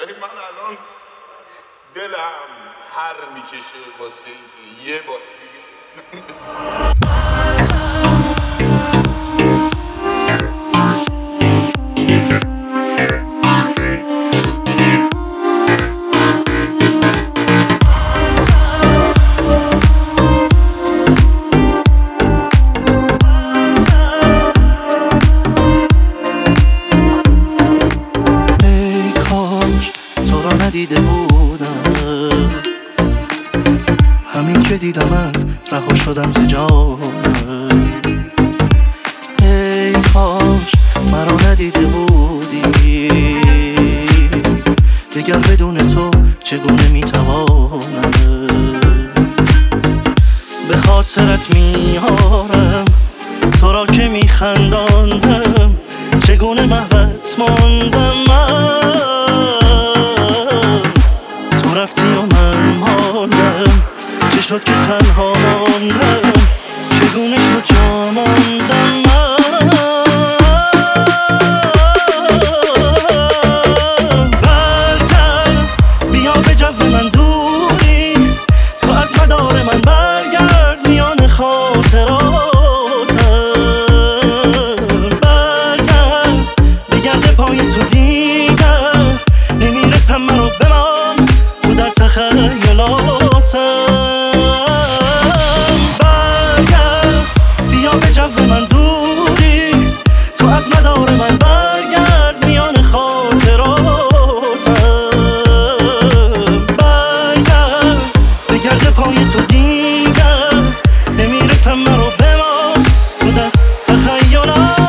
ولی من الان دلم هر میکشه واسه اینکه یه بار دیگه ندیده بودم همین که دیدمت رها شدم ز جانم. ای کاش مرا ندیده بودی دیگر بدون تو چگونه میتوانم به خاطرت میارم تو را که میخنداندم چگونه محوت ماندم من رفتی و من ماندم چه شد که تنها ماندم چگونه شد جا ماندم من برگرد بیا به جو من دوری تو از مدار من برگرد میان خاطراتم برگرد بگرد پای تو دیگر نمیرسم منو بمان تخیلاتم برگرد بیا به جو من دوری تو از مدار من برگرد میان خاطراتم برگرد بگرد پای تو دیگر نمیرسم مرو بمان تو در تخیلاتم.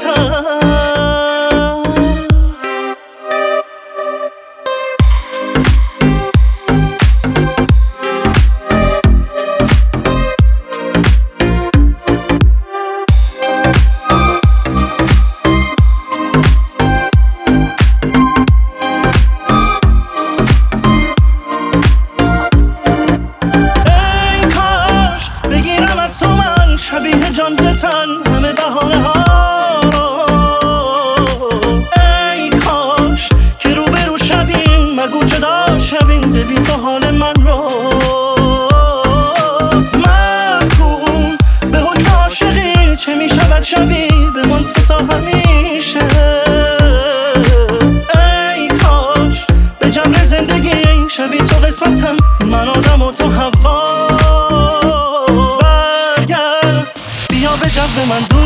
جان زتن همه بهانه ها ای کاش که روبرو شویم مگو جدا شویم ببین تو حال من رو محکوم به حکم عاشقی چه میشود شوی بمان تو تا همیشه ای کاش به جمر زندگی شوی تو قسمتم من آدم و تو هوا بیا به جو من